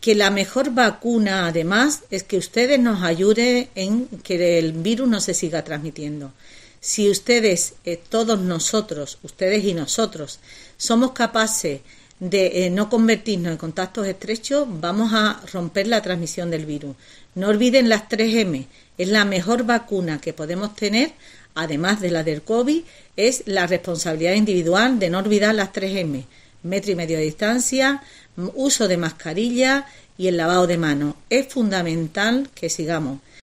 que la mejor vacuna, además, es que ustedes nos ayuden en que el virus no se siga transmitiendo. Si ustedes, todos nosotros, ustedes y nosotros, somos capaces de no convertirnos en contactos estrechos, vamos a romper la transmisión del virus. No olviden las 3M, es la mejor vacuna que podemos tener, además de la del COVID, es la responsabilidad individual de no olvidar las 3M, 1,5 metros de distancia, uso de mascarilla y el lavado de manos. Es fundamental que sigamos.